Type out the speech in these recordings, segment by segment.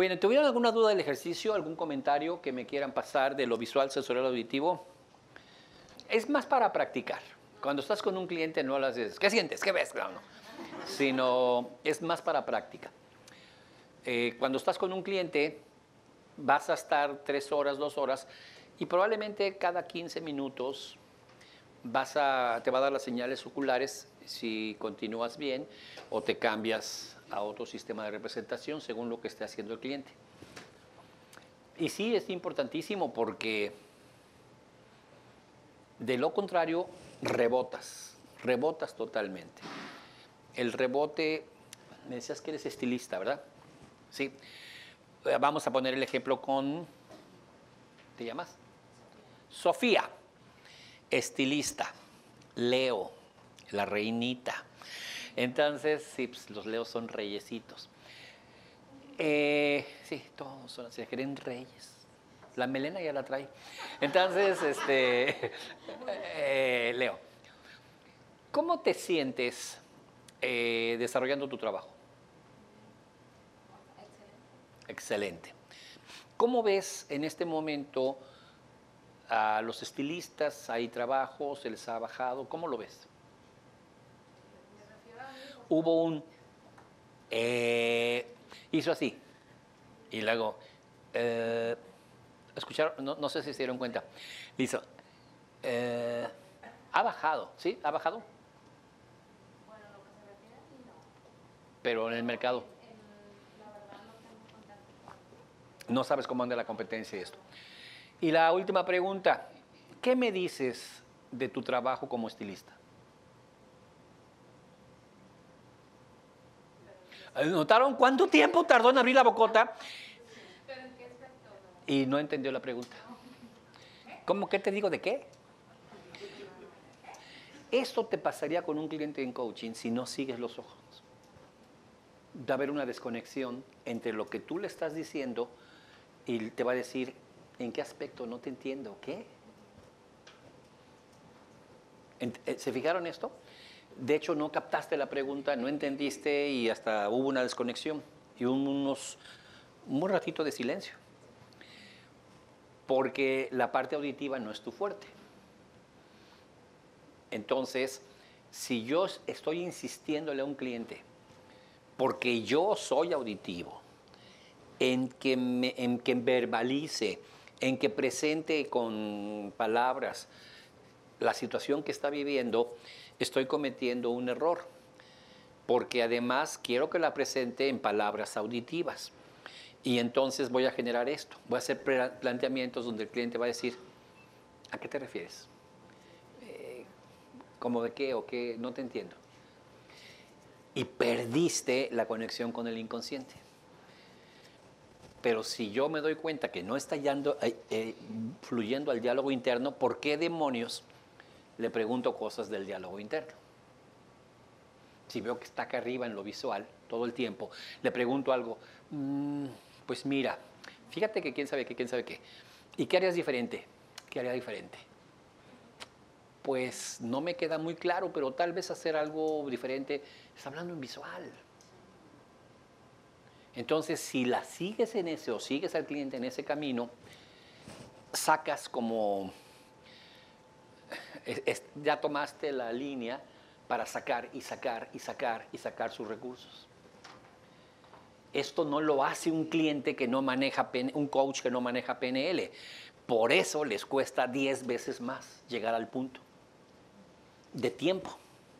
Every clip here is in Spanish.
Bueno, ¿tuvieron alguna duda del ejercicio, algún comentario que me quieran pasar de lo visual, sensorial, auditivo? Es más para practicar. Cuando estás con un cliente no lo haces, ¿qué sientes? ¿Qué ves? No, no. Sino es más para práctica. Cuando estás con un cliente vas a estar 3 horas, 2 horas y probablemente cada 15 minutos te va a dar las señales oculares si continúas bien o te cambias a otro sistema de representación según lo que esté haciendo el cliente. Y sí, es importantísimo porque de lo contrario rebotas totalmente. El rebote, me decías que eres estilista, ¿verdad? Sí. Vamos a poner el ejemplo con, ¿te llamas? Sofía, estilista, Leo, la reinita. Entonces, sí, pues, los Leos son reyesitos. Sí, todos son así, quieren reyes. La melena ya la trae. Entonces, Leo, ¿cómo te sientes desarrollando tu trabajo? Excelente. ¿Cómo ves en este momento a los estilistas? ¿Hay trabajo? ¿Se les ha bajado? ¿Cómo lo ves? Hubo un... hizo así. Y luego... ¿escucharon? No sé si se dieron cuenta. Hizo... ha bajado, ¿sí? ¿Ha bajado? Bueno, lo que se refiere a ti no. Pero en el mercado. La verdad no tengo contacto. No sabes cómo anda la competencia y esto. Y la última pregunta. ¿Qué me dices de tu trabajo como estilista? ¿Notaron cuánto tiempo tardó en abrir la bocota? ¿Pero en qué aspecto? Y no entendió la pregunta. ¿Cómo que te digo de qué? Esto te pasaría con un cliente en coaching si no sigues los ojos. Va a haber una desconexión entre lo que tú le estás diciendo y te va a decir, ¿en qué aspecto? No te entiendo. ¿Qué? ¿Se fijaron esto? De hecho, no captaste la pregunta, no entendiste y hasta hubo una desconexión y un ratito de silencio. Porque la parte auditiva no es tu fuerte. Entonces, si yo estoy insistiéndole a un cliente, porque yo soy auditivo, en que verbalice, en que presente con palabras la situación que está viviendo, estoy cometiendo un error, porque además quiero que la presente en palabras auditivas. Y entonces voy a generar esto, voy a hacer planteamientos donde el cliente va a decir, ¿a qué te refieres? ¿Cómo de qué o qué? No te entiendo. Y perdiste la conexión con el inconsciente. Pero si yo me doy cuenta que no está fluyendo al diálogo interno, ¿por qué demonios le pregunto cosas del diálogo interno? Si veo que está acá arriba en lo visual todo el tiempo, le pregunto algo, pues mira, fíjate que quién sabe qué, quién sabe qué. ¿Y qué harías diferente? ¿Qué haría diferente? Pues no me queda muy claro, pero tal vez hacer algo diferente. Está hablando en visual. Entonces, si la sigues en ese o sigues al cliente en ese camino, sacas como... ya tomaste la línea para sacar y sacar y sacar y sacar sus recursos. Esto no lo hace un cliente que no maneja, un coach que no maneja PNL. Por eso les cuesta 10 veces más llegar al punto de tiempo.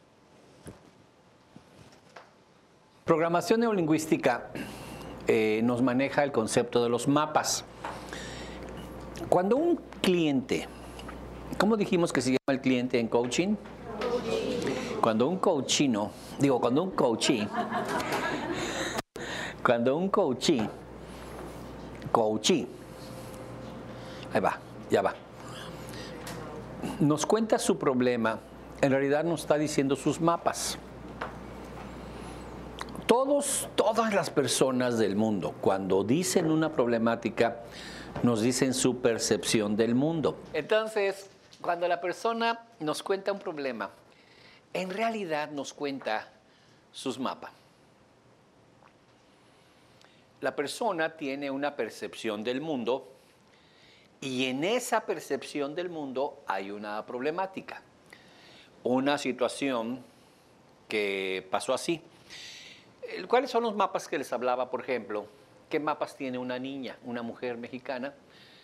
Programación neurolingüística nos maneja el concepto de los mapas. Cuando un cliente, ¿cómo dijimos que se llama el cliente en coaching? Cuando un coachee, ahí va, ya va, nos cuenta su problema, en realidad nos está diciendo sus mapas. Todas las personas del mundo, cuando dicen una problemática, nos dicen su percepción del mundo. Entonces, cuando la persona nos cuenta un problema, en realidad nos cuenta sus mapas. La persona tiene una percepción del mundo y en esa percepción del mundo hay una problemática, una situación que pasó así. ¿Cuáles son los mapas que les hablaba, por ejemplo? ¿Qué mapas tiene una niña, una mujer mexicana?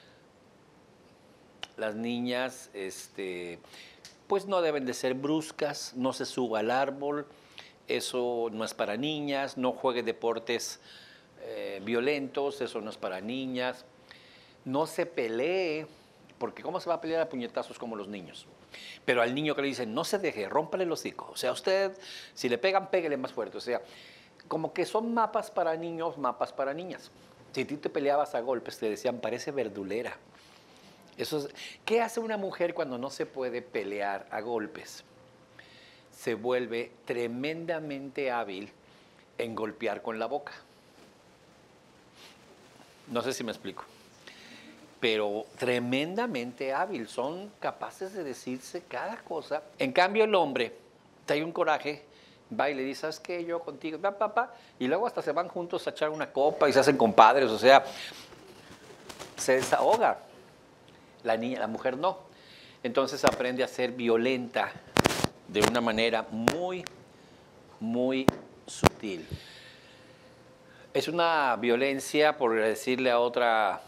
Las niñas, pues no deben de ser bruscas, no se suba al árbol, eso no es para niñas, no juegue deportes violentos, eso no es para niñas, no se pelee, porque ¿cómo se va a pelear a puñetazos como los niños? Pero al niño que le dicen, no se deje, rómpale el hocico, o sea, usted, si le pegan, pégale más fuerte, o sea, como que son mapas para niños, mapas para niñas. Si tú te peleabas a golpes, te decían, parece verdulera. Eso es, ¿qué hace una mujer cuando no se puede pelear a golpes? Se vuelve tremendamente hábil en golpear con la boca. No sé si me explico. Pero tremendamente hábil. Son capaces de decirse cada cosa. En cambio, el hombre trae un coraje, va y le dice, ¿sabes qué? Yo contigo, papá. Y luego hasta se van juntos a echar una copa y se hacen compadres. O sea, se desahoga. La niña, la mujer no. Entonces aprende a ser violenta de una manera muy, muy sutil. Es una violencia por decirle a otra,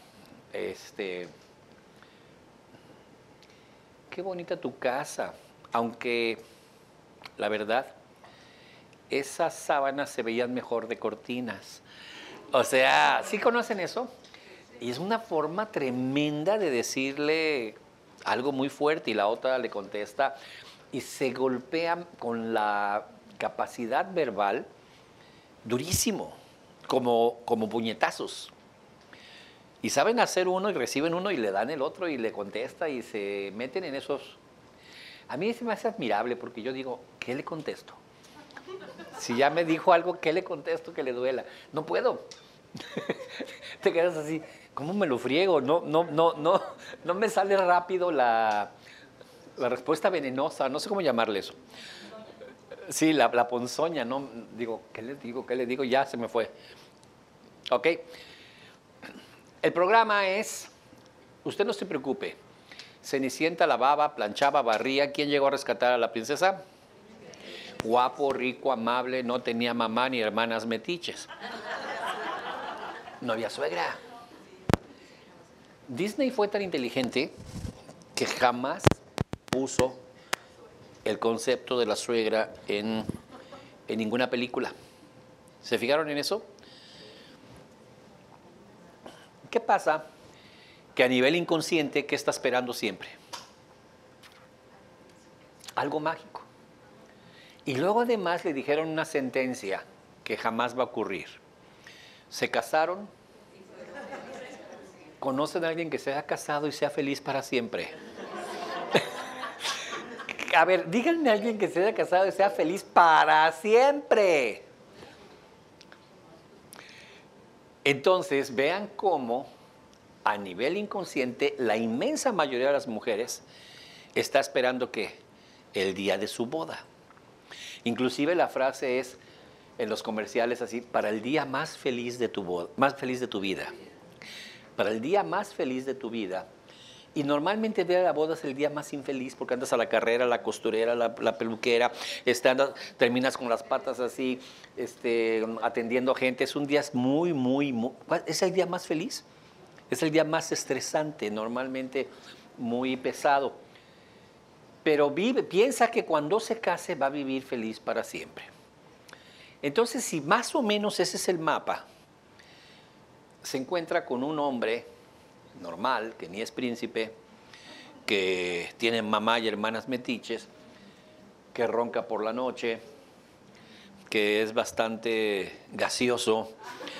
qué bonita tu casa, aunque la verdad, esas sábanas se veían mejor de cortinas. O sea, ¿sí conocen eso? Y es una forma tremenda de decirle algo muy fuerte y la otra le contesta y se golpean con la capacidad verbal durísimo, como puñetazos. Y saben hacer uno y reciben uno y le dan el otro y le contesta y se meten en esos. A mí se me hace admirable porque yo digo, ¿qué le contesto? Si ya me dijo algo, ¿qué le contesto que le duela? No puedo. Te quedas así, ¿cómo me lo friego? No me sale rápido la respuesta venenosa, no sé cómo llamarle eso. Sí, la ponzoña, ¿no? Digo, ¿qué les digo? ¿Qué les digo? Ya se me fue. Ok. El programa es, usted no se preocupe, Cenicienta lavaba, planchaba, barría. ¿Quién llegó a rescatar a la princesa? Guapo, rico, amable, no tenía mamá ni hermanas metiches. No había suegra. Disney fue tan inteligente que jamás puso el concepto de la suegra en ninguna película. ¿Se fijaron en eso? ¿Qué pasa? Que a nivel inconsciente, ¿qué está esperando siempre? Algo mágico. Y luego además le dijeron una sentencia que jamás va a ocurrir. Se casaron. ¿Conocen a alguien que se haya casado y sea feliz para siempre? A ver, díganme a alguien que se haya casado y sea feliz para siempre. Entonces, vean cómo a nivel inconsciente la inmensa mayoría de las mujeres está esperando que el día de su boda. Inclusive la frase es en los comerciales así, para el día más feliz de tu boda, más feliz de tu vida. Para el día más feliz de tu vida. Y normalmente el día de la boda es el día más infeliz porque andas a la carrera, la costurera, la peluquera, terminas con las patas así, atendiendo a gente. Es un día muy, es el día más feliz. Es el día más estresante, normalmente muy pesado. Pero piensa que cuando se case va a vivir feliz para siempre. Entonces, si más o menos ese es el mapa, se encuentra con un hombre normal, que ni es príncipe, que tiene mamá y hermanas metiches, que ronca por la noche, que es bastante gaseoso.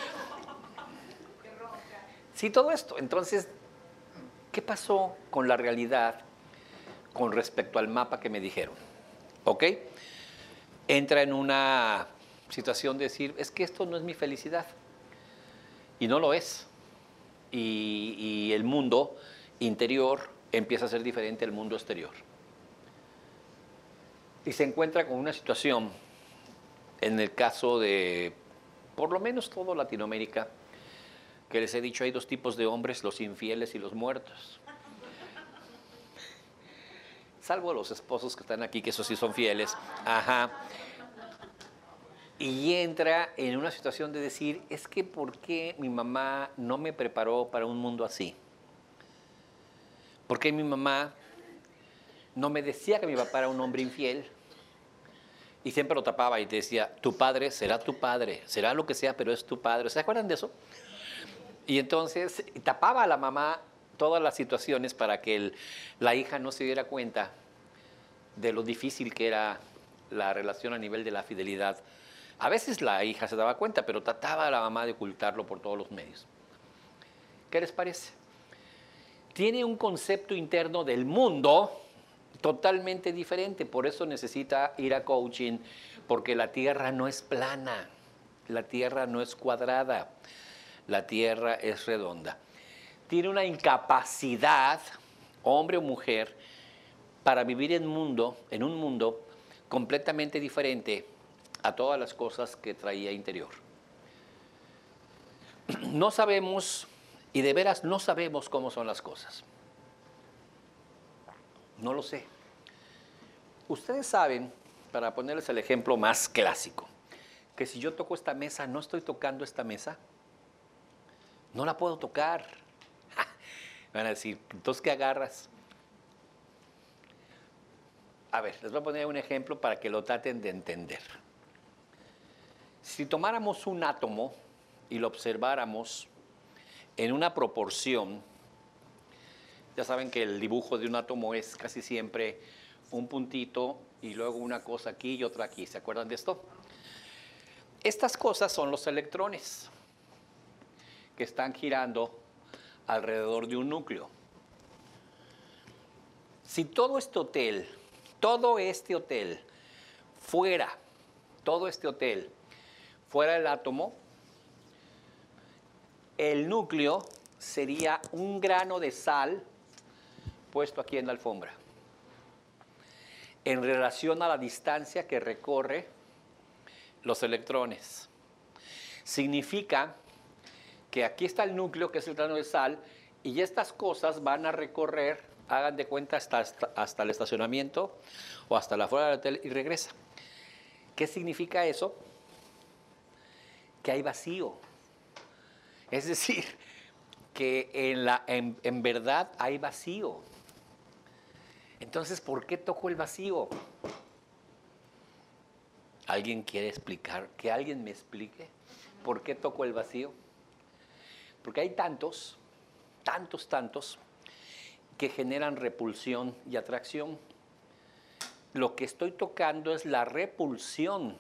Sí, todo esto. Entonces, ¿qué pasó con la realidad con respecto al mapa que me dijeron? ¿Ok? Entra en una situación de decir, es que esto no es mi felicidad. Y no lo es. Y el mundo interior empieza a ser diferente al mundo exterior. Y se encuentra con una situación, en el caso de, por lo menos toda Latinoamérica, que les he dicho, hay dos tipos de hombres, los infieles y los muertos. Salvo los esposos que están aquí, que esos sí son fieles. Ajá. Y entra en una situación de decir, es que ¿por qué mi mamá no me preparó para un mundo así? ¿Por qué mi mamá no me decía que mi papá era un hombre infiel? Y siempre lo tapaba y te decía, tu padre, será lo que sea, pero es tu padre. ¿Se acuerdan de eso? Y entonces tapaba a la mamá todas las situaciones para que la hija no se diera cuenta de lo difícil que era la relación a nivel de la fidelidad. A veces la hija se daba cuenta, pero trataba a la mamá de ocultarlo por todos los medios. ¿Qué les parece? Tiene un concepto interno del mundo totalmente diferente, por eso necesita ir a coaching, porque la tierra no es plana, la tierra no es cuadrada, la tierra es redonda. Tiene una incapacidad, hombre o mujer, para vivir en un mundo completamente diferente a todas las cosas que traía interior. No sabemos, y de veras no sabemos cómo son las cosas. No lo sé. Ustedes saben, para ponerles el ejemplo más clásico, que si yo toco esta mesa, no estoy tocando esta mesa, no la puedo tocar. Van a decir, entonces, ¿qué agarras? A ver, les voy a poner un ejemplo para que lo traten de entender. Si tomáramos un átomo y lo observáramos en una proporción, ya saben que el dibujo de un átomo es casi siempre un puntito y luego una cosa aquí y otra aquí. ¿Se acuerdan de esto? Estas cosas son los electrones que están girando alrededor de un núcleo. Si todo este hotel fuera el átomo, el núcleo sería un grano de sal puesto aquí en la alfombra, en relación a la distancia que recorre los electrones. Significa que aquí está el núcleo, que es el grano de sal, y estas cosas van a recorrer, hagan de cuenta, hasta el estacionamiento o hasta la afuera del hotel y regresa. ¿Qué significa eso? Que hay vacío. Es decir, que en verdad hay vacío. Entonces, ¿por qué tocó el vacío? ¿Alguien quiere explicar? ¿Que alguien me explique por qué tocó el vacío? Porque hay tantos que generan repulsión y atracción. Lo que estoy tocando es la repulsión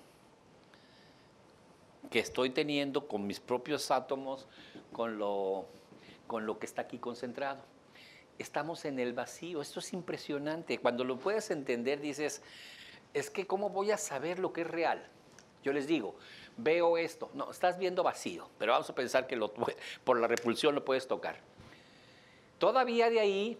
que estoy teniendo con mis propios átomos, con lo que está aquí concentrado. Estamos en el vacío. Esto es impresionante. Cuando lo puedes entender, dices, es que ¿cómo voy a saber lo que es real? Yo les digo, veo esto. No, estás viendo vacío, pero vamos a pensar que por la repulsión lo puedes tocar. Todavía de ahí,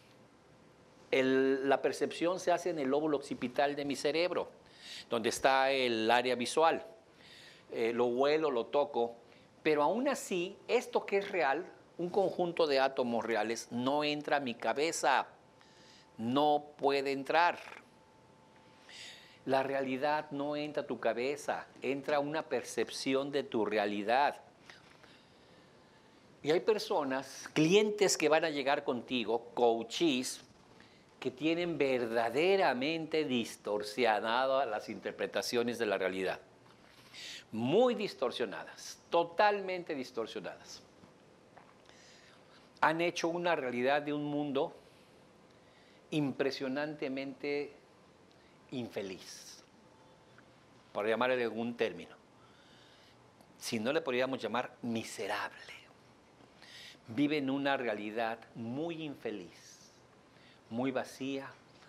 la percepción se hace en el lóbulo occipital de mi cerebro, donde está el área visual. Lo huelo, lo toco, pero aún así, esto que es real, un conjunto de átomos reales, no entra a mi cabeza, no puede entrar. La realidad no entra a tu cabeza, entra una percepción de tu realidad. Y hay personas, clientes que van a llegar contigo, coaches, que tienen verdaderamente distorsionadas las interpretaciones de la realidad. Muy distorsionadas, totalmente distorsionadas. Han hecho una realidad de un mundo impresionantemente infeliz, por llamarle de algún término. Si no le podríamos llamar miserable. Viven una realidad muy infeliz, muy vacía.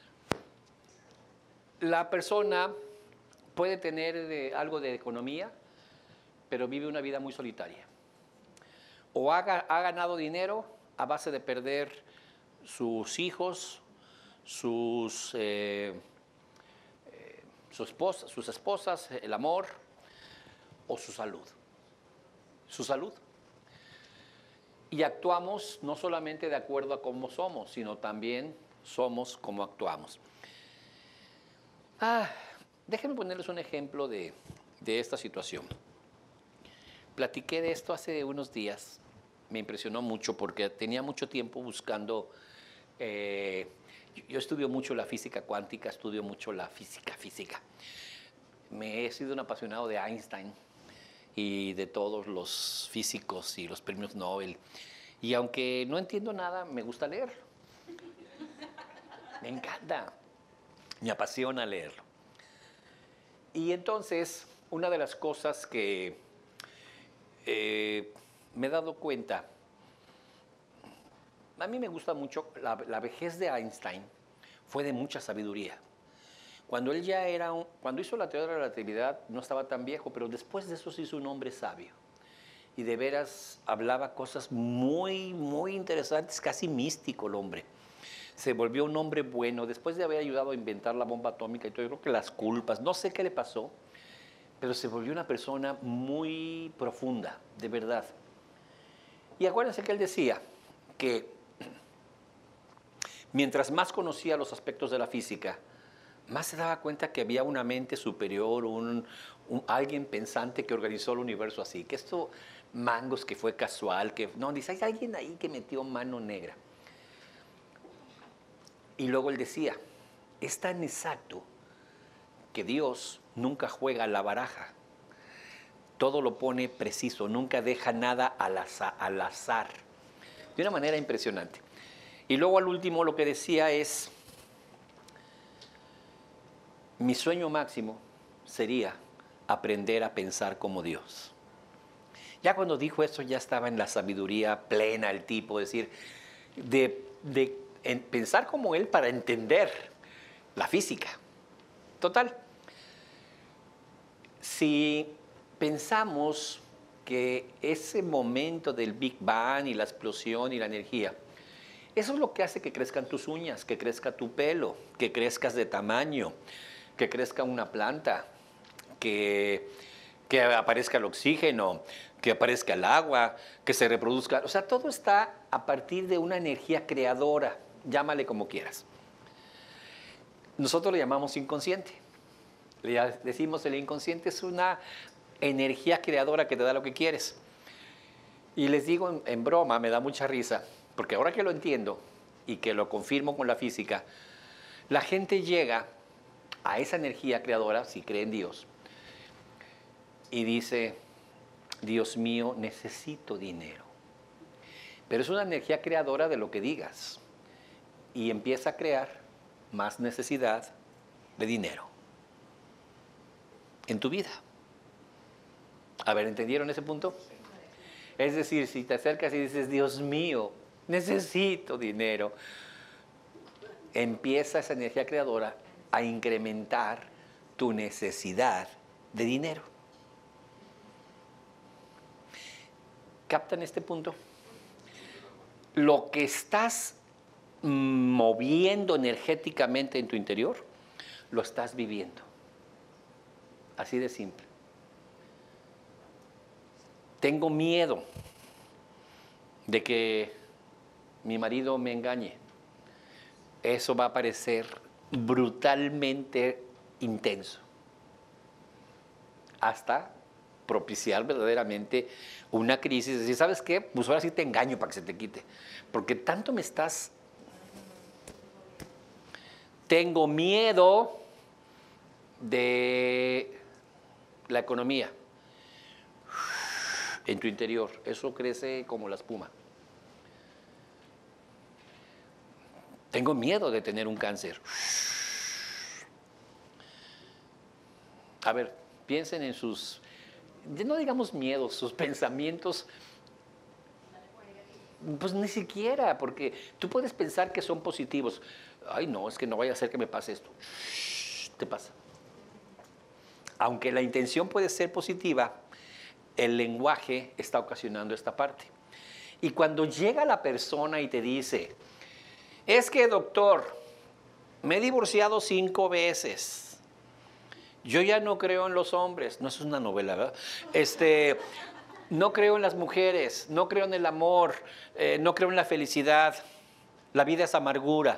La persona puede tener algo de economía, pero vive una vida muy solitaria. O ha ganado dinero a base de perder sus hijos, sus esposas, el amor, o su salud. Su salud. Y actuamos no solamente de acuerdo a cómo somos, sino también somos como actuamos. Déjenme ponerles un ejemplo de esta situación. Platiqué de esto hace unos días. Me impresionó mucho porque tenía mucho tiempo buscando. Yo estudio mucho la física cuántica, estudio mucho la física. Me he sido un apasionado de Einstein y de todos los físicos y los premios Nobel. Y aunque no entiendo nada, me gusta leer. Me encanta. Me apasiona leerlo. Y entonces, una de las cosas que me he dado cuenta, a mí me gusta mucho, la vejez de Einstein fue de mucha sabiduría. Cuando él ya era, cuando hizo la teoría de la relatividad no estaba tan viejo, pero después de eso se hizo un hombre sabio. Y de veras hablaba cosas muy, muy interesantes, casi místico el hombre. Se volvió un hombre bueno, después de haber ayudado a inventar la bomba atómica y todo, yo creo que las culpas, no sé qué le pasó, pero se volvió una persona muy profunda, de verdad. Y acuérdense que él decía que mientras más conocía los aspectos de la física, más se daba cuenta que había una mente superior, alguien pensante que organizó el universo así, que esto, mangos, que fue casual, que no, dice, hay alguien ahí que metió mano negra. Y luego él decía, es tan exacto que Dios nunca juega la baraja, todo lo pone preciso, nunca deja nada al azar, de una manera impresionante. Y luego al último lo que decía es, mi sueño máximo sería aprender a pensar como Dios. Ya cuando dijo eso ya estaba en la sabiduría plena el tipo, es decir, en pensar como él para entender la física. Total, si pensamos que ese momento del Big Bang y la explosión y la energía, eso es lo que hace que crezcan tus uñas, que crezca tu pelo, que crezcas de tamaño, que crezca una planta, que aparezca el oxígeno, que aparezca el agua, que se reproduzca. O sea, todo está a partir de una energía creadora, llámale como quieras. Nosotros le llamamos inconsciente. Le decimos el inconsciente es una energía creadora que te da lo que quieres. Y les digo en broma, me da mucha risa, porque ahora que lo entiendo y que lo confirmo con la física, la gente llega a esa energía creadora, si cree en Dios, y dice, Dios mío, necesito dinero. Pero es una energía creadora de lo que digas. Y empieza a crear más necesidad de dinero en tu vida. A ver, ¿entendieron ese punto? Es decir, si te acercas y dices, Dios mío, necesito dinero, empieza esa energía creadora a incrementar tu necesidad de dinero. ¿Captan este punto? Lo que estás moviendo energéticamente en tu interior, lo estás viviendo. Así de simple. Tengo miedo de que mi marido me engañe. Eso va a parecer brutalmente intenso. Hasta propiciar verdaderamente una crisis. Es decir, ¿sabes qué? Pues ahora sí te engaño para que se te quite. Porque tanto me estás... Tengo miedo de la economía en tu interior. Eso crece como la espuma. Tengo miedo de tener un cáncer. A ver, piensen en sus, no digamos miedos, sus pensamientos. Pues ni siquiera, porque tú puedes pensar que son positivos. Ay, no, es que no vaya a ser que me pase esto. Te pasa. Aunque la intención puede ser positiva, el lenguaje está ocasionando esta parte. Y cuando llega la persona y te dice, es que doctor, me he divorciado 5 veces. Yo ya no creo en los hombres. No, eso es una novela, ¿verdad? No creo en las mujeres, no creo en el amor, no creo en la felicidad. La vida es amargura.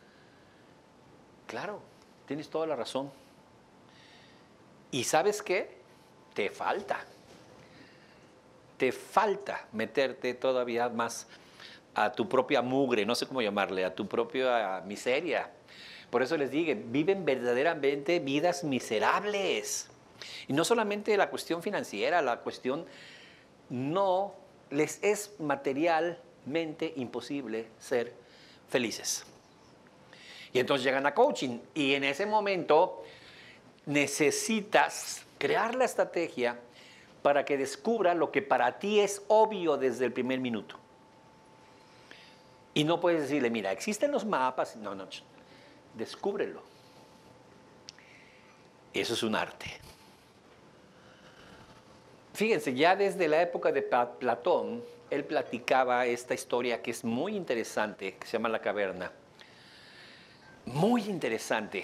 Claro, tienes toda la razón. ¿Y sabes qué? Te falta. Te falta meterte todavía más a tu propia mugre, no sé cómo llamarle, a tu propia miseria. Por eso les digo, viven verdaderamente vidas miserables. Y no solamente la cuestión financiera, la cuestión no les es materialmente imposible ser felices. Y entonces llegan a coaching y en ese momento necesitas crear la estrategia para que descubra lo que para ti es obvio desde el primer minuto. Y no puedes decirle, mira, existen los mapas. No, no, descúbrelo. Eso es un arte. Fíjense, ya desde la época de Platón, él platicaba esta historia que es muy interesante, que se llama La Caverna. Muy interesante.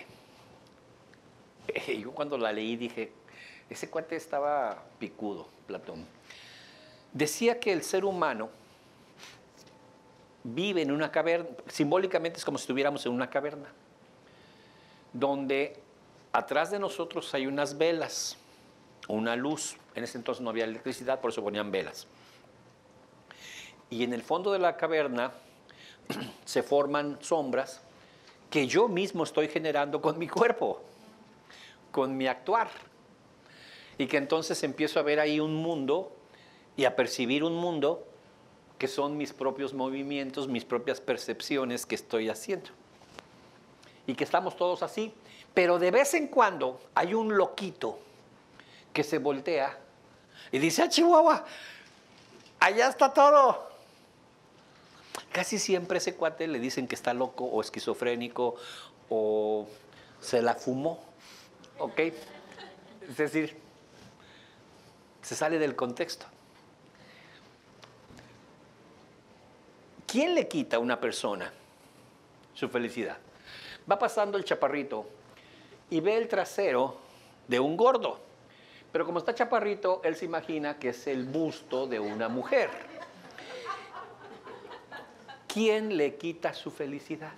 Yo cuando la leí dije, ese cuate estaba picudo, Platón. Decía que el ser humano vive en una caverna, simbólicamente es como si estuviéramos en una caverna, donde atrás de nosotros hay unas velas, una luz. En ese entonces no había electricidad, por eso ponían velas. Y en el fondo de la caverna se forman sombras que yo mismo estoy generando con mi cuerpo, con mi actuar. Y que entonces empiezo a ver ahí un mundo y a percibir un mundo que son mis propios movimientos, mis propias percepciones que estoy haciendo. Y que estamos todos así. Pero de vez en cuando hay un loquito que se voltea y dice, ¡ah, Chihuahua! Allá está todo. Casi siempre ese cuate le dicen que está loco o esquizofrénico o se la fumó. ¿Ok? Es decir, se sale del contexto. ¿Quién le quita a una persona su felicidad? Va pasando el chaparrito y ve el trasero de un gordo. Pero como está chaparrito, él se imagina que es el busto de una mujer. ¿Quién le quita su felicidad?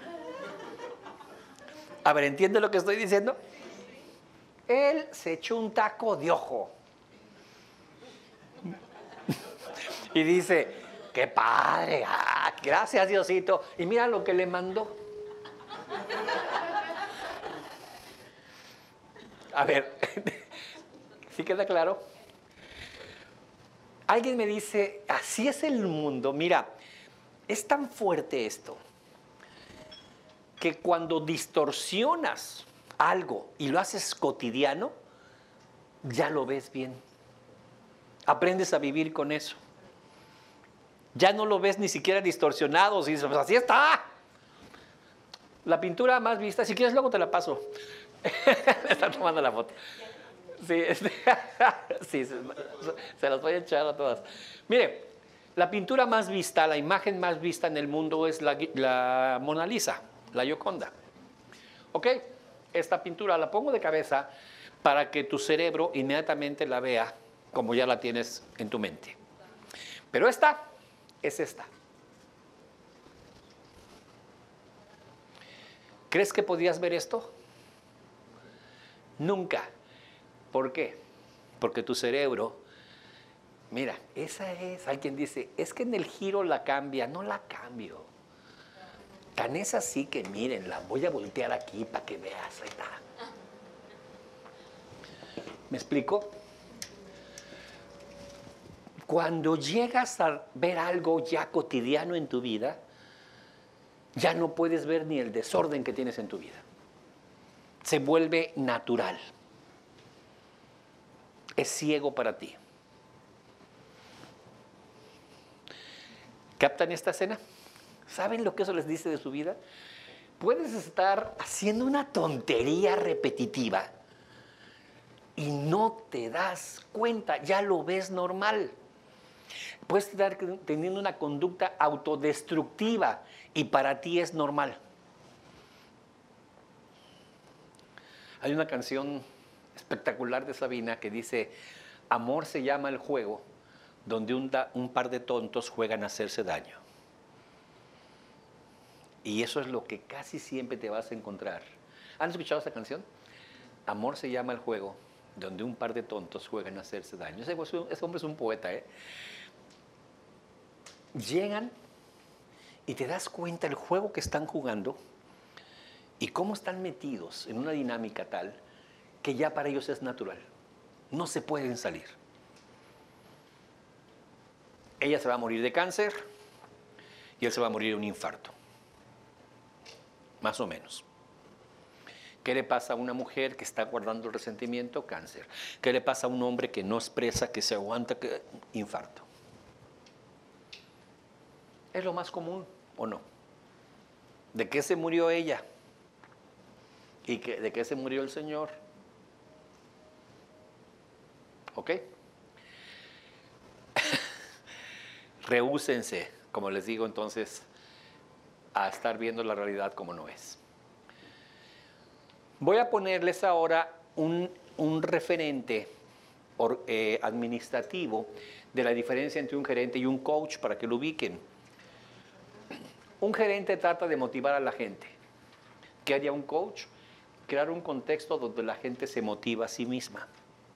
A ver, ¿entiende lo que estoy diciendo? Él se echó un taco de ojo. Y dice, ¡qué padre! ¡Ah, gracias, Diosito! Y mira lo que le mandó. A ver, ¿sí queda claro? Alguien me dice, así es el mundo. Mira, es tan fuerte esto que cuando distorsionas algo y lo haces cotidiano, ya lo ves bien. Aprendes a vivir con eso. Ya no lo ves ni siquiera distorsionado. Si dices, pues así está. La pintura más vista, si quieres luego te la paso. Me están tomando la foto. Sí, sí, se las voy a echar a todas. Mire, la pintura más vista, la imagen más vista en el mundo es la Mona Lisa, la Gioconda. ¿Ok? Esta pintura la pongo de cabeza para que tu cerebro inmediatamente la vea como ya la tienes en tu mente. Pero esta es esta. ¿Crees que podías ver esto? Nunca. ¿Por qué? Porque tu cerebro, mira, esa es, alguien dice, es que en el giro la cambia, no la cambio. Tan es así que miren, la voy a voltear aquí para que veas, ahí está. ¿Me explico? Cuando llegas a ver algo ya cotidiano en tu vida, ya no puedes ver ni el desorden que tienes en tu vida. Se vuelve natural. Es ciego para ti. ¿Captan esta escena? ¿Saben lo que eso les dice de su vida? Puedes estar haciendo una tontería repetitiva y no te das cuenta, ya lo ves normal. Puedes estar teniendo una conducta autodestructiva y para ti es normal. Hay una canción espectacular de Sabina que dice, amor se llama el juego donde un par de tontos juegan a hacerse daño. Y eso es lo que casi siempre te vas a encontrar. ¿Han escuchado esta canción? Amor se llama el juego, donde un par de tontos juegan a hacerse daño. Ese hombre es un poeta, ¿eh? Llegan y te das cuenta del juego que están jugando y cómo están metidos en una dinámica tal que ya para ellos es natural. No se pueden salir. Ella se va a morir de cáncer y él se va a morir de un infarto. Más o menos. ¿Qué le pasa a una mujer que está guardando el resentimiento? Cáncer. ¿Qué le pasa a un hombre que no expresa, que se aguanta? Infarto. ¿Es lo más común o no? ¿De qué se murió ella? ¿Y de qué se murió el Señor? ¿Ok? Rehúsense, como les digo entonces, a estar viendo la realidad como no es. Voy a ponerles ahora un referente administrativo de la diferencia entre un gerente y un coach para que lo ubiquen. Un gerente trata de motivar a la gente. ¿Qué haría un coach? Crear un contexto donde la gente se motiva a sí misma.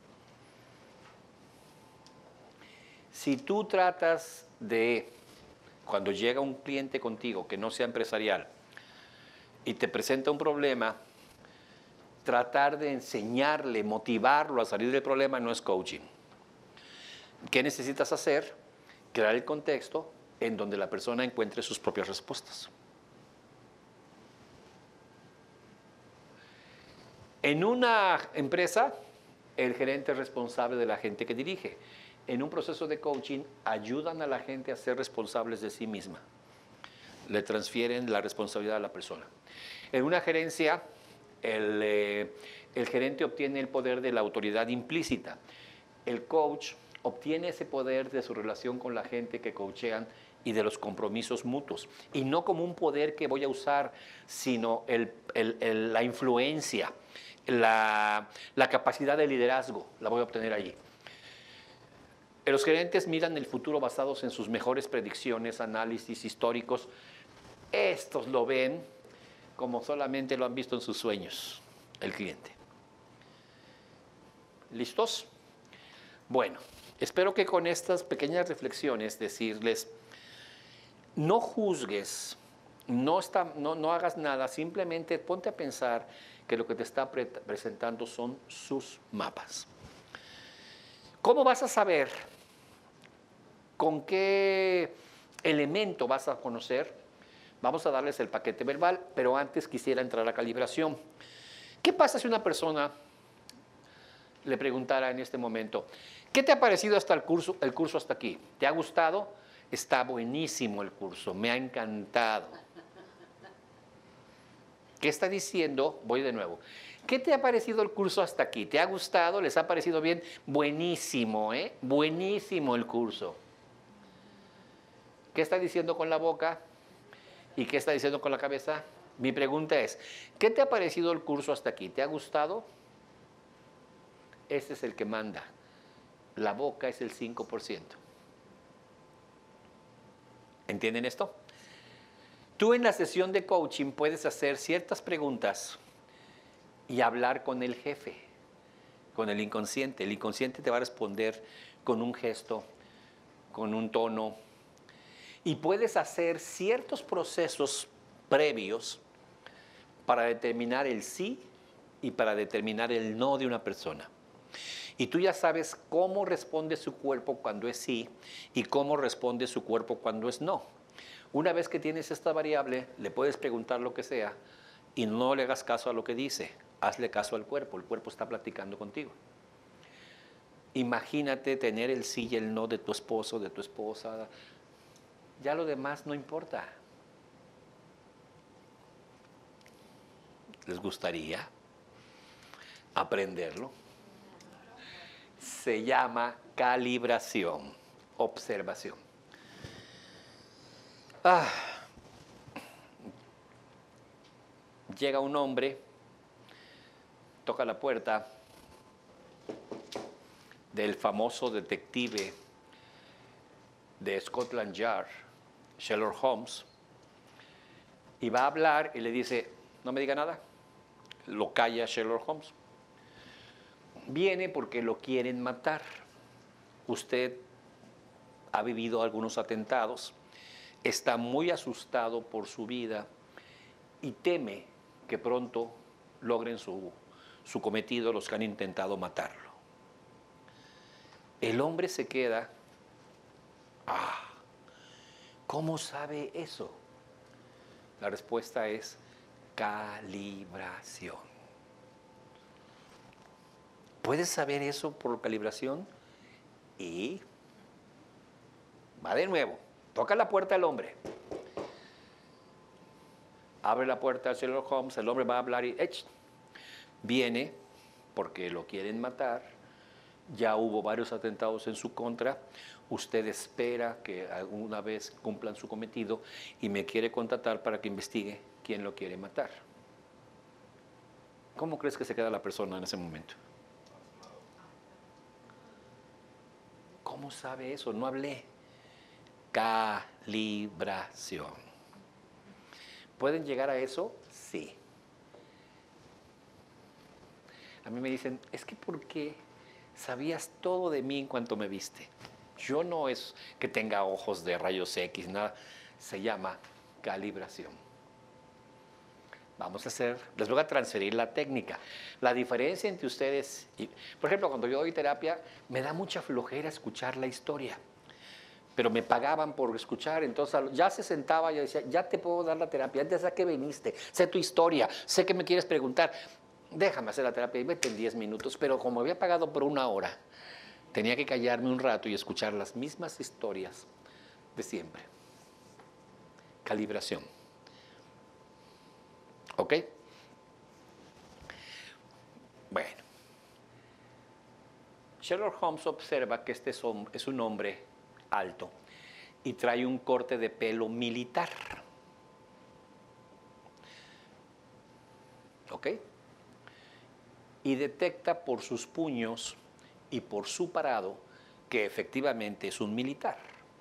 Si tú tratas de, cuando llega un cliente contigo que no sea empresarial y te presenta un problema, tratar de enseñarle, motivarlo a salir del problema no es coaching. ¿Qué necesitas hacer? Crear el contexto en donde la persona encuentre sus propias respuestas. En una empresa, el gerente es responsable de la gente que dirige. En un proceso de coaching, ayudan a la gente a ser responsables de sí misma. Le transfieren la responsabilidad a la persona. En una gerencia, el gerente obtiene el poder de la autoridad implícita. El coach obtiene ese poder de su relación con la gente que coachean y de los compromisos mutuos. Y no como un poder que voy a usar, sino la influencia, la capacidad de liderazgo, la voy a obtener allí. Los gerentes miran el futuro basados en sus mejores predicciones, análisis históricos. Estos lo ven como solamente lo han visto en sus sueños, el cliente. ¿Listos? Bueno, espero que con estas pequeñas reflexiones decirles, no juzgues, no hagas nada, simplemente ponte a pensar que lo que te está presentando son sus mapas. ¿Cómo vas a saber con qué elemento vas a conocer? Vamos a darles el paquete verbal, pero antes quisiera entrar a calibración. ¿Qué pasa si una persona le preguntara en este momento, ¿qué te ha parecido hasta el curso hasta aquí? ¿Te ha gustado? Está buenísimo el curso, me ha encantado. ¿Qué está diciendo? Voy de nuevo. ¿Qué te ha parecido el curso hasta aquí? ¿Te ha gustado? ¿Les ha parecido bien? Buenísimo, ¿eh? Buenísimo el curso. ¿Qué está diciendo con la boca? ¿Y qué está diciendo con la cabeza? Mi pregunta es, ¿qué te ha parecido el curso hasta aquí? ¿Te ha gustado? Ese es el que manda. La boca es el 5%. ¿Entienden esto? Tú en la sesión de coaching puedes hacer ciertas preguntas y hablar con el jefe, con el inconsciente. El inconsciente te va a responder con un gesto, con un tono. Y puedes hacer ciertos procesos previos para determinar el sí y para determinar el no de una persona. Y tú ya sabes cómo responde su cuerpo cuando es sí y cómo responde su cuerpo cuando es no. Una vez que tienes esta variable, le puedes preguntar lo que sea y no le hagas caso a lo que dice. Hazle caso al cuerpo. El cuerpo está platicando contigo. Imagínate tener el sí y el no de tu esposo, de tu esposa. Ya lo demás no importa. ¿Les gustaría aprenderlo? Se llama calibración, observación. Llega un hombre, toca la puerta del famoso detective de Scotland Yard, Sherlock Holmes, y va a hablar y le dice, no me diga nada. Lo calla Sherlock Holmes. Viene porque lo quieren matar. Usted ha vivido algunos atentados, está muy asustado por su vida y teme que pronto logren su cometido los que han intentado matarlo. El hombre se queda, ¿cómo sabe eso? La respuesta es calibración. ¿Puedes saber eso por calibración? Y va de nuevo, toca la puerta al hombre. Abre la puerta a Sherlock Holmes, el hombre va a hablar y viene porque lo quieren matar. Ya hubo varios atentados en su contra. Usted espera que alguna vez cumplan su cometido y me quiere contratar para que investigue quién lo quiere matar. ¿Cómo crees que se queda la persona en ese momento? ¿Cómo sabe eso? No hablé. Calibración. ¿Pueden llegar a eso? Sí. A mí me dicen, es que ¿por qué sabías todo de mí en cuanto me viste? Yo no es que tenga ojos de rayos X, nada. Se llama calibración. Vamos a hacer, les voy a transferir la técnica. La diferencia entre ustedes, por ejemplo, cuando yo doy terapia, me da mucha flojera escuchar la historia. Pero me pagaban por escuchar, entonces ya se sentaba, yo decía, ya te puedo dar la terapia, ya sé a qué viniste, sé tu historia, sé que me quieres preguntar, déjame hacer la terapia y vete en 10 minutos, pero como había pagado por 1 hora, tenía que callarme un rato y escuchar las mismas historias de siempre. Calibración. ¿Ok? Bueno. Sherlock Holmes observa que este es un hombre alto y trae un corte de pelo militar. ¿Ok? Y detecta por sus puños y por su parado que efectivamente es un militar.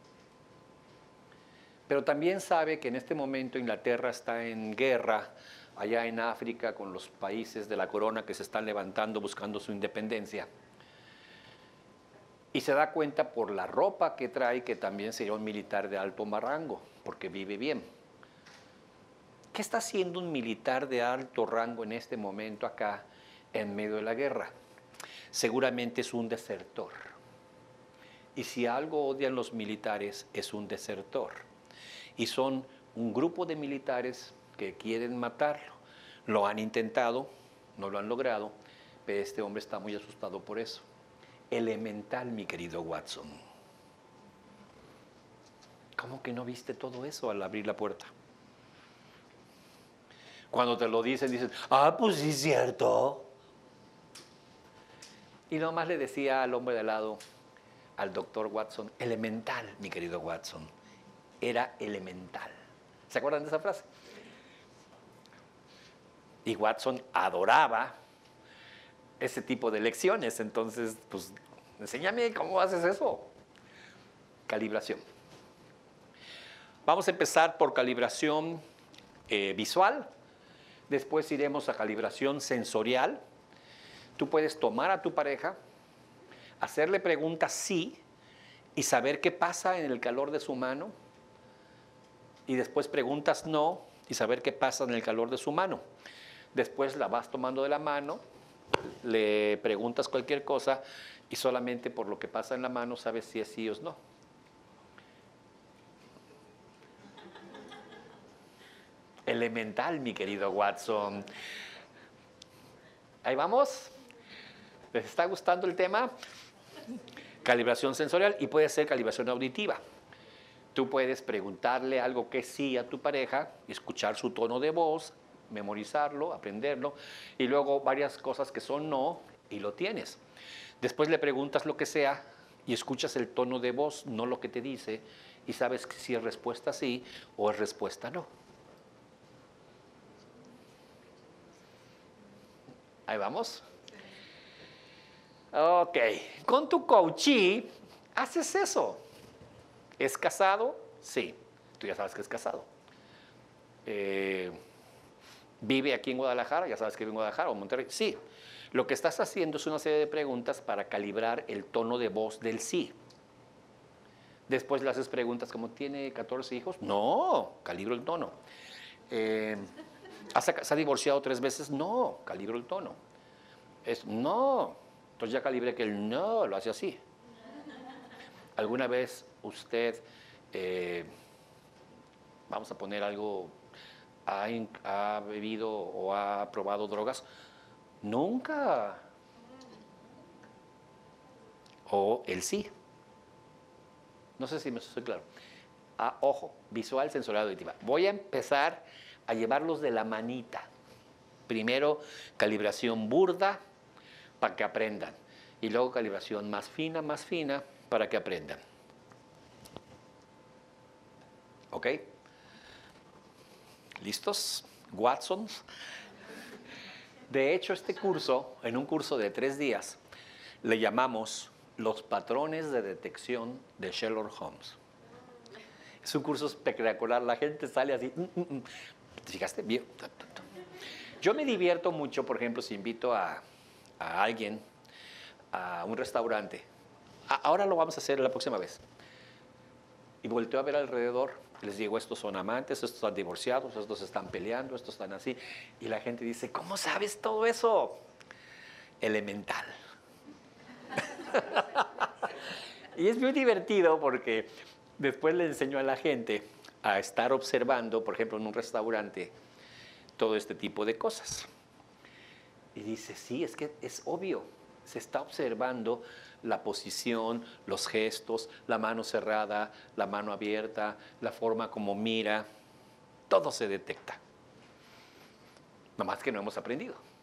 Pero también sabe que en este momento Inglaterra está en guerra allá en África con los países de la corona que se están levantando buscando su independencia. Y se da cuenta por la ropa que trae que también sería un militar de alto rango, porque vive bien. ¿Qué está haciendo un militar de alto rango en este momento acá en medio de la guerra? Seguramente es un desertor. Y si algo odian los militares, es un desertor. Y son un grupo de militares que quieren matarlo. Lo han intentado, no lo han logrado, pero este hombre está muy asustado por eso. Elemental, mi querido Watson. ¿Cómo que no viste todo eso al abrir la puerta? Cuando te lo dicen, dices, pues sí es cierto. Y nomás le decía al hombre de al lado, al doctor Watson, elemental, mi querido Watson. Era elemental. ¿Se acuerdan de esa frase? Y Watson adoraba ese tipo de lecciones. Entonces, pues, enséñame cómo haces eso. Calibración. Vamos a empezar por calibración visual. Después iremos a calibración sensorial. Tú puedes tomar a tu pareja, hacerle preguntas sí y saber qué pasa en el calor de su mano. Y después preguntas no y saber qué pasa en el calor de su mano. Después la vas tomando de la mano, le preguntas cualquier cosa y solamente por lo que pasa en la mano sabes si es sí o no. Elemental, mi querido Watson. Ahí vamos. ¿Les está gustando el tema? Calibración sensorial y puede ser calibración auditiva. Tú puedes preguntarle algo que sí a tu pareja, escuchar su tono de voz, memorizarlo, aprenderlo, y luego varias cosas que son no, y lo tienes. Después le preguntas lo que sea y escuchas el tono de voz, no lo que te dice, y sabes que si es respuesta sí o es respuesta no. Ahí vamos. Ok, con tu coachee haces eso. ¿Es casado? Sí. Tú ya sabes que es casado. ¿Vive aquí en Guadalajara? Ya sabes que vive en Guadalajara o Monterrey. Sí. Lo que estás haciendo es una serie de preguntas para calibrar el tono de voz del sí. Después le haces preguntas como, ¿tiene 14 hijos? No, calibro el tono. ¿Se ha divorciado 3 veces? No, calibro el tono. No, entonces ya calibré que el no lo hace así. ¿Alguna vez usted, vamos a poner algo, ha bebido o ha probado drogas? Nunca. O el sí. No sé si me estoy claro. Ojo, visual, sensorial, auditiva. Voy a empezar a llevarlos de la manita. Primero, calibración burda para que aprendan. Y luego calibración más fina, para que aprendan. ¿Ok? ¿Listos? Watsons. De hecho, este curso, en un curso de 3 días, le llamamos los patrones de detección de Sherlock Holmes. Es un curso espectacular, la gente sale así. ¿Te fijaste? Bien. Yo me divierto mucho, por ejemplo, si invito a alguien a un restaurante. Ahora lo vamos a hacer la próxima vez. Y volteo a ver alrededor. Les digo, estos son amantes, estos están divorciados, estos están peleando, estos están así. Y la gente dice, ¿cómo sabes todo eso? Elemental. Y es muy divertido porque después le enseño a la gente a estar observando, por ejemplo, en un restaurante, todo este tipo de cosas. Y dice, sí, es que es obvio, se está observando la posición, los gestos, la mano cerrada, la mano abierta, la forma como mira, todo se detecta. Nada más que no hemos aprendido.